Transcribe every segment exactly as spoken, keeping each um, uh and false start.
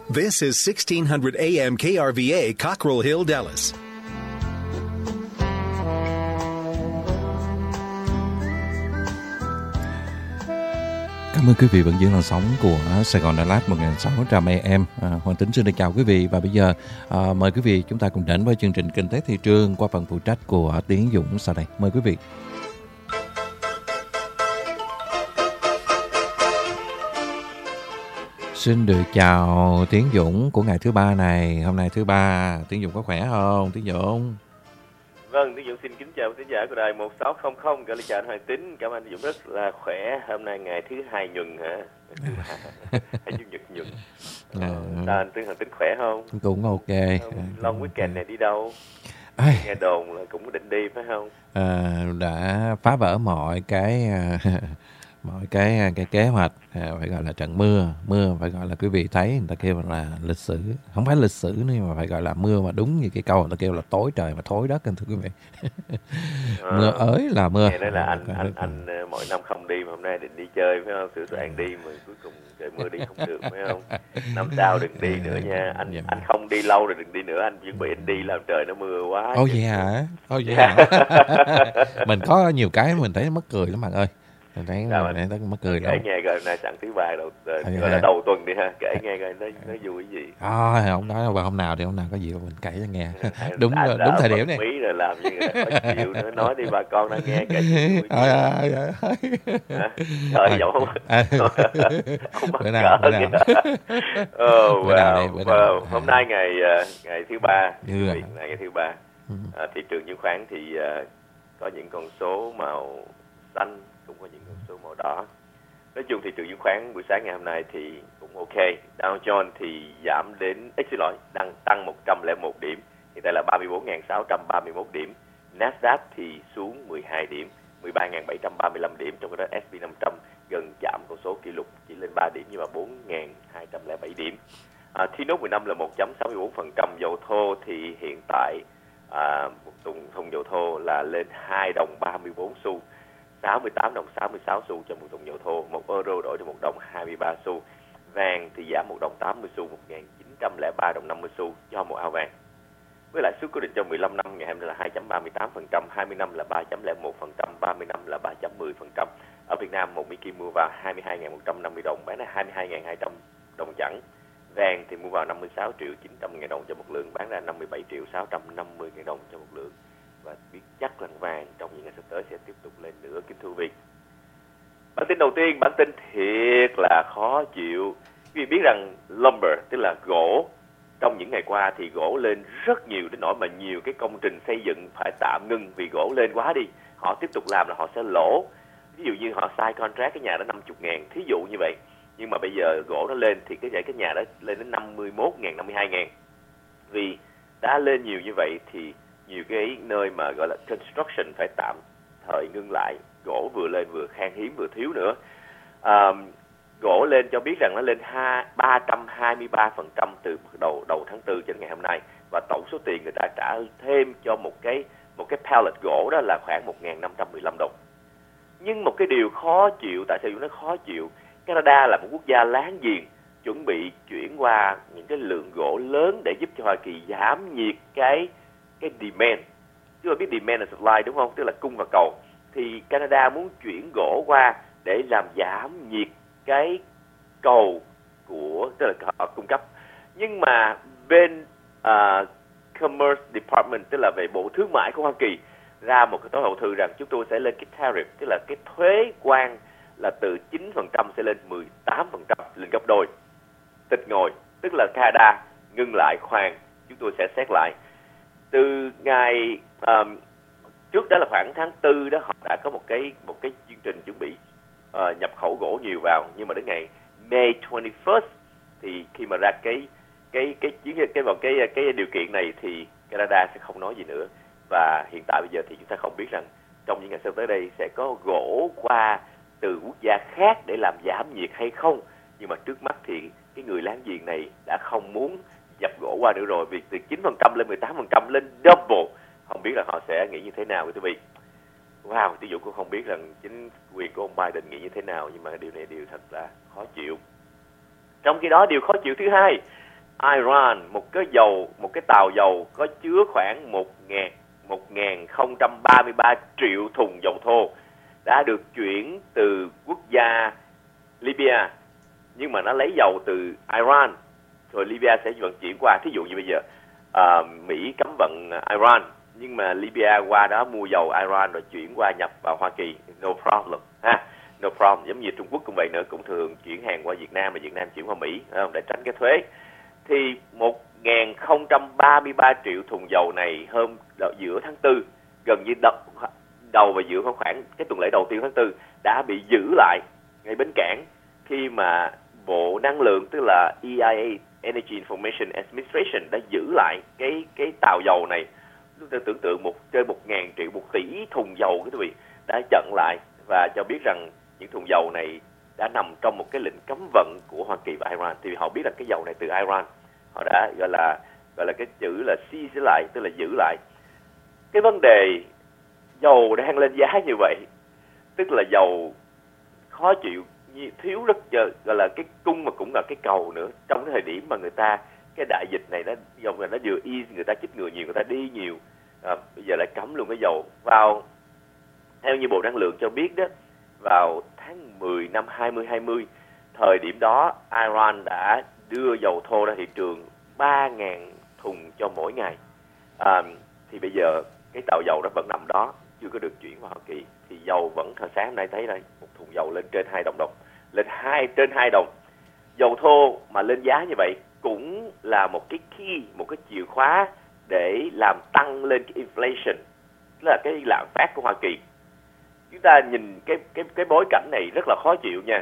This is sixteen hundred A M K R V A, Cockrell Hill, Dallas. Cảm ơn quý vị vẫn giữ làn sóng của Sài Gòn Đà Lạt một nghìn sáu trăm A M. À, Hoàng Tính xin được chào quý vị và bây giờ à, mời quý vị chúng ta cùng đến với chương trình Kinh tế thị trường qua phần phụ trách của Tiến Dũng sau đây. Mời quý vị. Xin được chào Tiến Dũng của ngày thứ ba này. Hôm nay thứ ba, Tiến Dũng có khỏe không? Tiến Dũng. Vâng, Tiến Dũng xin kính chào khán giả của đài một sáu không không. Gửi lời chào anh Hoàng Tính. Cảm ơn Tiến Dũng rất là khỏe. Hôm nay ngày thứ hai nhuần hả? Hay chủ nhật nhuần. À, Sao anh Tiến Hoàng Tính khỏe không? Cũng ok. Long weekend này đi đâu? Ai... Nghe đồn là cũng định đi phải không? À, đã phá vỡ mọi cái mọi cái cái kế hoạch, à, phải gọi là trận mưa mưa phải gọi là quý vị thấy người ta kêu là lịch sử, không phải lịch sử nữa mà phải gọi là mưa mà đúng như cái câu người ta kêu là tối trời mà thối đất, anh thưa quý vị. À, mưa ới là mưa. Nghe nói là anh anh anh, anh mỗi năm không đi mà hôm nay định đi chơi phải không? Sửa soạn đi mà cuối cùng trời mưa đi không được phải không? Năm sau đừng đi nữa nha. Anh dạ. Anh không đi lâu rồi đừng đi nữa, anh chuẩn bị anh đi làm trời nó mưa quá. Ồ vậy hả? Ồ vậy hả? Mình có nhiều cái mình thấy mắc cười lắm bạn ơi. Mình thấy là mình thấy mắc cười kể nghe rồi nay sẵn thứ ba đầu à, gọi là đầu tuần đi ha, kể nghe coi nó nó vui cái gì. À, không nói vào hôm nào thì hôm nào có gì mình kể cho nghe. Đúng à, đúng thời điểm này. Mỹ rồi làm gì người ta khó chịu nữa, nói đi bà con đang nghe kể vui. Ôi ơi ơi. Trời giọng không. Bữa nào bữa nào. Oh wow. Hôm nay ngày ngày thứ ba, ngày ngày thứ ba. À, thị trường chứng khoán thì uh, có những con số màu xanh, cũng có những con số màu đỏ. Nói chung thị trường chứng khoán buổi sáng ngày hôm nay thì cũng ok. Dow Jones thì giảm đến, ít xin lỗi, đang tăng một trăm lẻ một điểm, hiện tại là ba mươi bốn nghìn sáu trăm ba mươi mốt điểm. Nasdaq thì xuống mười hai điểm, mười ba nghìn bảy trăm ba mươi lăm điểm, trong đó ét pê năm trăm gần chạm con số kỷ lục chỉ lên ba điểm nhưng mà bốn nghìn hai trăm lẻ bảy điểm. À, T nốt mười lăm là một phẩy sáu mươi bốn phần trăm. Dầu thô thì hiện tại à, một thùng, thùng dầu thô là lên hai đồng ba mươi bốn xu, sáu mươi tám đồng sáu mươi sáu xu cho một thùng dầu thô, một euro đổi cho một đồng hai mươi ba xu. Vàng thì giảm một đồng tám mươi xu, một nghìn chín trăm lẻ ba đồng năm mươi xu cho một ao vàng. Với lãi suất cố định cho mười lăm năm ngày hôm nay là hai phẩy ba mươi tám phần trăm, hai mươi năm là ba phẩy không một phần trăm, ba mươi năm là ba phẩy mười phần trăm. Ở Việt Nam một Mỹ Kim mua vào hai mươi hai nghìn một trăm năm mươi đồng, bán ra hai mươi hai nghìn hai trăm đồng chẵn. Vàng thì mua vào năm mươi sáu triệu chín trăm ngàn đồng cho một lượng, bán ra năm mươi bảy triệu sáu trăm năm mươi ngàn đồng cho một lượng. Và biết chắc rằng vàng trong những ngày sắp tới sẽ tiếp tục lên nữa, kính thưa quý vị. Bản tin đầu tiên, bản tin thiệt là khó chịu. Quý vị biết rằng lumber, tức là gỗ, trong những ngày qua thì gỗ lên rất nhiều đến nỗi mà nhiều cái công trình xây dựng phải tạm ngưng vì gỗ lên quá đi. Họ tiếp tục làm là họ sẽ lỗ. Ví dụ như họ sign contract cái nhà đó năm mươi ngàn, thí dụ như vậy. Nhưng mà bây giờ gỗ nó lên thì cái cái nhà đó lên đến năm mươi mốt ngàn, năm mươi hai ngàn. Vì đã lên nhiều như vậy thì nhiều cái nơi mà gọi là construction phải tạm thời ngưng lại. Gỗ vừa lên vừa khan hiếm vừa thiếu nữa. À, gỗ lên cho biết rằng nó lên ba trăm hai mươi ba phần trăm từ đầu đầu tháng tư cho đến ngày hôm nay, và tổng số tiền người ta trả thêm cho một cái một cái pallet gỗ đó là khoảng một nghìn năm trăm mười lăm đồng. Nhưng một cái điều khó chịu, tại sao nó khó chịu? Canada là một quốc gia láng giềng chuẩn bị chuyển qua những cái lượng gỗ lớn để giúp cho Hoa Kỳ giảm nhiệt cái cái demand. Chứ mà biết demand là supply đúng không? Tức là cung và cầu. Thì Canada muốn chuyển gỗ qua để làm giảm nhiệt cái cầu của, tức là họ cung cấp. Nhưng mà bên uh, Commerce Department, tức là về Bộ Thương mại của Hoa Kỳ, ra một cái tối hậu thư rằng chúng tôi sẽ lên cái tariff, tức là cái thuế quan là từ chín phần trăm sẽ lên mười tám phần trăm, lên gấp đôi. Tịch ngồi, tức là Canada ngưng lại khoan, chúng tôi sẽ xét lại. Từ ngày um, trước đó là khoảng tháng tư đó, họ đã có một cái một cái chương trình chuẩn bị uh, nhập khẩu gỗ nhiều vào, nhưng mà đến ngày May hai mươi mốt thì khi mà ra cái cái cái cái cái vào cái, cái cái điều kiện này thì Canada sẽ không nói gì nữa. Và hiện tại bây giờ thì chúng ta không biết rằng trong những ngày sắp tới đây sẽ có gỗ qua từ quốc gia khác để làm giảm nhiệt hay không. Nhưng mà trước mắt thì cái người láng giềng này đã không muốn nhập gỗ qua nữa rồi, vì từ chín phần trăm lên mười tám phần trăm, lên double. Không biết là họ sẽ nghĩ như thế nào quý vị. Wow, ví dụ cũng không biết rằng chính quyền của ông Biden nghĩ như thế nào, nhưng mà điều này điều thật là khó chịu. Trong khi đó, điều khó chịu thứ hai, Iran, một cái dầu, một cái tàu dầu có chứa khoảng một nghìn không trăm ba mươi ba triệu thùng dầu thô đã được chuyển từ quốc gia Libya, nhưng mà nó lấy dầu từ Iran, rồi Libya sẽ vận chuyển qua. Thí dụ như bây giờ à, Mỹ cấm vận Iran, nhưng mà Libya qua đó mua dầu Iran rồi chuyển qua nhập vào Hoa Kỳ, no problem ha, no problem. Giống như Trung Quốc cũng vậy nữa, cũng thường chuyển hàng qua Việt Nam và Việt Nam chuyển qua Mỹ không, để tránh cái thuế. Thì một nghìn không trăm ba mươi ba triệu thùng dầu này hôm giữa tháng tư, gần như đầu, đầu và giữa khoảng cái tuần lễ đầu tiên tháng tư, đã bị giữ lại ngay bến cảng khi mà Bộ Năng lượng, tức là E I A, Energy Information Administration, đã giữ lại cái cái tàu dầu này. Chúng ta tưởng tượng một trên một ngàn triệu, một tỷ thùng dầu quý vị đã chặn lại và cho biết rằng những thùng dầu này đã nằm trong một cái lệnh cấm vận của Hoa Kỳ và Iran. Thì họ biết rằng cái dầu này từ Iran, họ đã gọi là gọi là cái chữ là seize lại, tức là giữ lại. Cái vấn đề dầu đang lên giá như vậy, tức là dầu khó chịu, thiếu rất gọi là cái cung mà cũng là cái cầu nữa. Trong cái thời điểm mà người ta cái đại dịch này nó dòng là nó vừa y, người ta chích ngừa nhiều, người ta đi nhiều, à, bây giờ lại cấm luôn cái dầu. Vào theo như Bộ Năng lượng cho biết đó, vào tháng mười năm hai nghìn hai mươi, thời điểm đó Iran đã đưa dầu thô ra thị trường ba nghìn thùng cho mỗi ngày. À, thì bây giờ cái tàu dầu đó vẫn nằm đó, chưa có được chuyển vào Hoa Kỳ. Thì dầu vẫn, thời sáng hôm nay thấy đây, một thùng dầu lên trên hai đồng đồng, lên hai trên hai đồng. Dầu thô mà lên giá như vậy cũng là một cái key, một cái chìa khóa để làm tăng lên cái inflation, tức là cái lạm phát của Hoa Kỳ. Chúng ta nhìn cái cái cái bối cảnh này rất là khó chịu nha.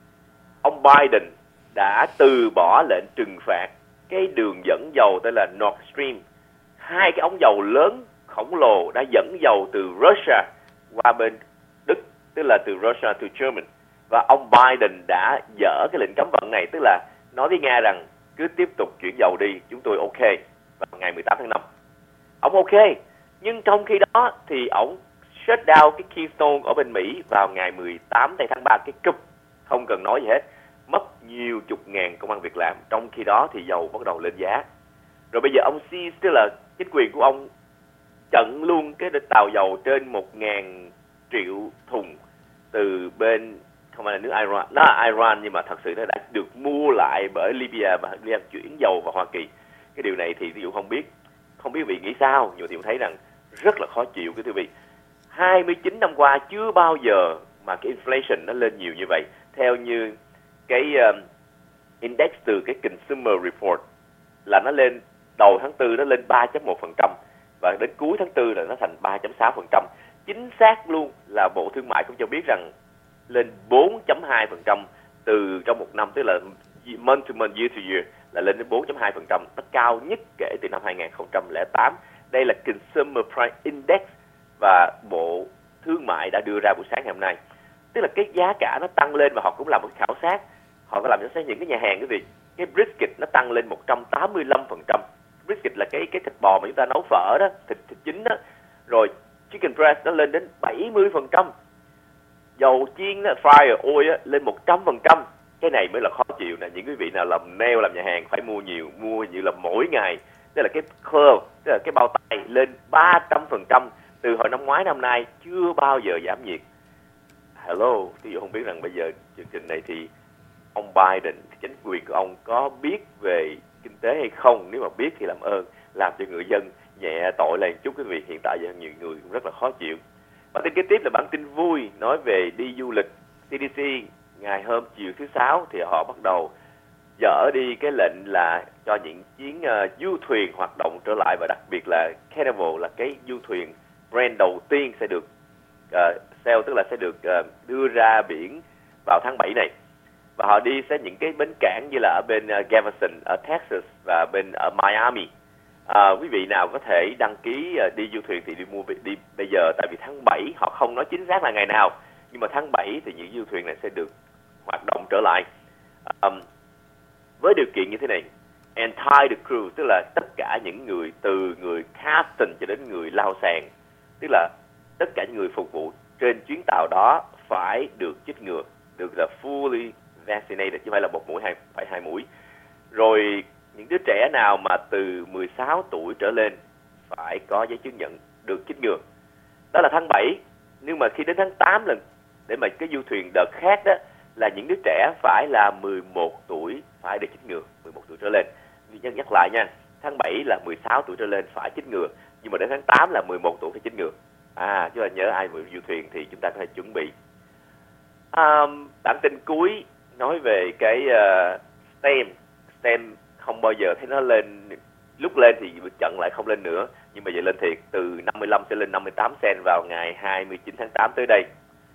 Ông Biden đã từ bỏ lệnh trừng phạt cái đường dẫn dầu tên là Nord Stream, hai cái ống dầu lớn khổng lồ đã dẫn dầu từ Russia qua bên Đức, tức là từ Russia to Germany. Và ông Biden đã dỡ cái lệnh cấm vận này, tức là nói với Nga rằng cứ tiếp tục chuyển dầu đi, chúng tôi ok, vào ngày mười tám tháng năm. Ông ok, nhưng trong khi đó thì ông shut down cái Keystone ở bên Mỹ vào ngày mười tám tháng ba, cái cúp, không cần nói gì hết, mất nhiều chục ngàn công ăn việc làm. Trong khi đó thì dầu bắt đầu lên giá. Rồi bây giờ ông seize, tức là chính quyền của ông chặn luôn cái tàu dầu trên một ngàn triệu thùng từ bên, không phải là nước Iran, nó là Iran nhưng mà thật sự nó đã được mua lại bởi Libya và Libya chuyển dầu vào Hoa Kỳ. Cái điều này thì ví dụ không biết, không biết quý vị nghĩ sao, nhưng mà tôi thấy rằng rất là khó chịu cái quý vị. hai mươi chín năm qua chưa bao giờ mà cái inflation nó lên nhiều như vậy. Theo như cái um, index từ cái Consumer Report là nó lên đầu tháng tư nó lên ba phẩy một phần trăm và đến cuối tháng tư là nó thành ba phẩy sáu phần trăm. Chính xác luôn là Bộ Thương mại cũng cho biết rằng lên bốn phẩy hai phần trăm từ trong một năm, tức là month to month, year to year là lên đến bốn phẩy hai phần trăm, nó cao nhất kể từ năm hai nghìn không trăm lẻ tám. Đây là Consumer Price Index và Bộ Thương mại đã đưa ra buổi sáng ngày hôm nay. Tức là cái giá cả nó tăng lên và họ cũng làm một khảo sát. Họ có làm cho những cái nhà hàng cái gì, cái brisket nó tăng lên một trăm tám mươi lăm phần trăm. Brisket là cái cái thịt bò mà chúng ta nấu phở đó, thịt thịt chín đó. Rồi chicken breast nó lên đến bảy mươi phần trăm. Dầu chiên đó, fryer oil á, lên một trăm phần trăm. Cái này mới là khó chịu nè. Những quý vị nào làm nail, làm nhà hàng phải mua nhiều, mua như là mỗi ngày. Tức là cái curl, tức là cái bao tay lên ba trăm phần trăm. Từ hồi năm ngoái năm nay chưa bao giờ giảm nhiệt. Hello, ví dụ không biết rằng bây giờ chương trình này thì ông Biden, chính quyền của ông có biết về kinh tế hay không? Nếu mà biết thì làm ơn làm cho người dân nhẹ tội lên chút quý vị. Hiện tại giờ nhiều người cũng rất là khó chịu. Bản tin kế tiếp là bản tin vui nói về đi du lịch. xê đê xê ngày hôm chiều thứ sáu thì họ bắt đầu dỡ đi cái lệnh là cho những chuyến uh, du thuyền hoạt động trở lại, và đặc biệt là Carnival là cái du thuyền brand đầu tiên sẽ được uh, sale, tức là sẽ được uh, đưa ra biển vào tháng bảy này. Và họ đi sẽ những cái bến cảng như là ở bên uh, Galveston ở Texas và bên ở Miami. À, quý vị nào có thể đăng ký uh, đi du thuyền thì đi mua đi bây giờ, tại vì tháng bảy họ không nói chính xác là ngày nào, nhưng mà tháng bảy thì những du thuyền này sẽ được hoạt động trở lại. Um, với điều kiện như thế này, entire the crew, tức là tất cả những người từ người captain cho đến người lao sàn, tức là tất cả những người phục vụ trên chuyến tàu đó phải được chích ngừa, được là fully vaccinated, chứ không phải là một mũi, hai phải hai mũi. Rồi những đứa trẻ nào mà từ mười sáu tuổi trở lên phải có giấy chứng nhận được chích ngừa. Đó là tháng bảy. Nhưng mà khi đến tháng tám lần để mà cái du thuyền đợt khác đó là những đứa trẻ phải là mười một tuổi phải được chích ngừa, mười một tuổi trở lên. Nhân nhắc lại nha, tháng bảy là mười sáu tuổi trở lên phải chích ngừa, nhưng mà đến tháng tám là mười một tuổi phải chích ngừa. À, chứ là nhớ ai vừa du thuyền thì chúng ta có thể chuẩn bị. À, bản tin cuối nói về cái uh, STEM. STEM không bao giờ thấy nó lên, lúc lên thì chậm lại không lên nữa, nhưng mà giờ lên thiệt, từ năm mươi lăm sẽ lên năm mươi tám cent vào ngày hai mươi chín tháng tám tới đây.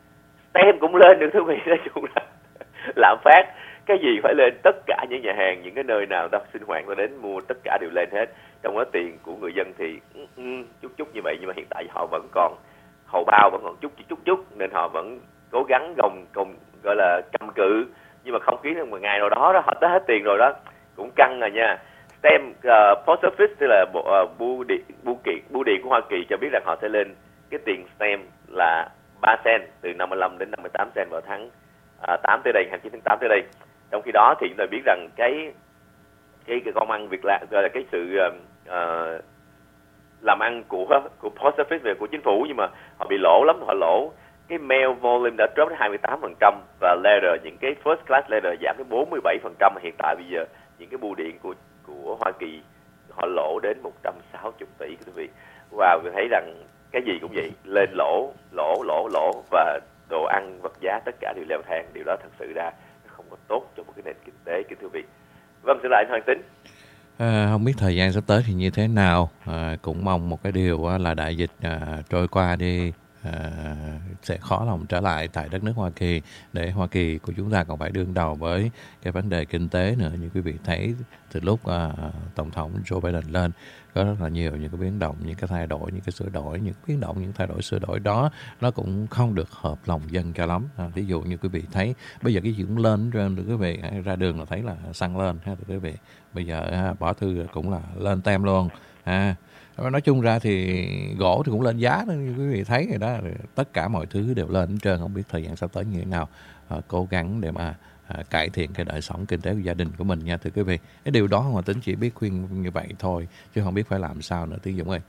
STEM cũng lên được thưa quý vị, nói chung là lạm phát, cái gì phải lên, tất cả những nhà hàng, những cái nơi nào ta sinh hoạt ta đến mua tất cả đều lên hết. Trong đó tiền của người dân thì um, chút chút như vậy, nhưng mà hiện tại họ vẫn còn hầu bao, vẫn còn chút chút chút nên họ vẫn cố gắng gồng gồng gọi là cầm cự, nhưng mà không khí một ngày nào đó đó họ tới hết tiền rồi đó, cũng căng rồi nha. STEM uh, Post Office tức là bộ uh, bưu điện bưu kiện bưu điện của Hoa Kỳ cho biết rằng họ sẽ lên cái tiền STEM là ba cent, từ năm mươi lăm đến năm mươi tám cent vào tháng uh, tám tới đây, hai mươi chín tháng tám tới đây. Trong khi đó thì chúng ta biết rằng cái cái cái công ăn việc làm, gọi là cái sự uh, uh, làm ăn của của Post Office về của chính phủ, nhưng mà họ bị lỗ lắm, họ lỗ. Cái mail volume đã drop đến hai mươi tám phần trăm và letter, những cái first class letter giảm đến bốn mươi bảy phần trăm. Hiện tại bây giờ những cái bưu điện của của Hoa Kỳ họ lỗ đến một trăm sáu mươi tỷ quý vị. Wow, tôi thấy rằng cái gì cũng vậy, lên lỗ, lỗ, lỗ, lỗ, và đồ ăn, vật giá tất cả đều leo thang. Điều đó thật sự ra không có tốt cho một cái nền kinh tế, kính thưa quý vị. Vâng, xin lại anh Hoàng Tính. À, không biết thời gian sắp tới thì như thế nào, à, cũng mong một cái điều là đại dịch à, trôi qua đi, à, sẽ khó lòng trở lại tại đất nước Hoa Kỳ, để Hoa Kỳ của chúng ta còn phải đương đầu với cái vấn đề kinh tế nữa. Như quý vị thấy từ lúc à, Tổng thống Joe Biden lên có rất là nhiều những cái biến động, những cái thay đổi, những cái sửa đổi, những biến động, những thay đổi sửa đổi đó nó cũng không được hợp lòng dân cho lắm. À, ví dụ như quý vị thấy bây giờ cái gì cũng lên trên, quý vị ra đường là thấy là xăng lên ha, quý vị bây giờ ha, bỏ thư cũng là lên tem luôn. À, nói chung ra thì gỗ thì cũng lên giá đó, như quý vị thấy rồi đó, tất cả mọi thứ đều lên hết trơn. Không biết thời gian sắp tới như thế nào, à, cố gắng để mà à, cải thiện cái đời sống kinh tế của gia đình của mình nha thưa quý vị. Cái điều đó Hoàng Tính chỉ biết khuyên như vậy thôi, chứ không biết phải làm sao nữa Tiến Dũng ơi.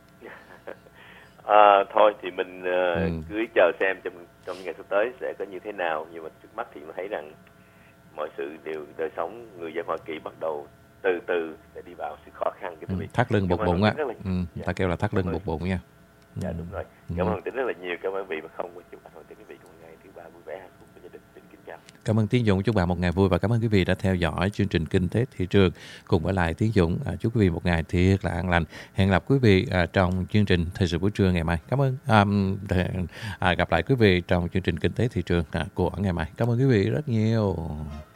À, thôi thì mình uh, ừ. cứ chờ xem trong trong ngày sắp tới sẽ có như thế nào, nhưng mà trước mắt thì mình thấy rằng mọi sự đều, đời sống người dân Hoa Kỳ bắt đầu từ từ sẽ đi vào sự khó khăn. Cái ừ, thắt lưng buộc bụng á, là... ừ, dạ. Ta kêu là thắt lưng buộc bụng nha. Dạ đúng rồi. Cảm ơn Hoàng Tính rất là nhiều, cảm ơn quý vị, mà không chúc anh Hoàng Tính quý vị có một ngày thứ ba vui vẻ hạnh phúc với gia đình. Xin kính chào. Cảm ơn Tiến Dũng, chúc bạn một ngày vui và cảm ơn quý vị đã theo dõi chương trình Kinh tế Thị trường cùng với lại Tiến Dũng. À, chúc quý vị một ngày thiệt là an lành. Hẹn gặp quý vị à, trong chương trình Thời sự buổi trưa ngày mai. Cảm ơn. À, à, gặp lại quý vị trong chương trình Kinh tế Thị trường à, của ngày mai. Cảm ơn quý vị rất nhiều.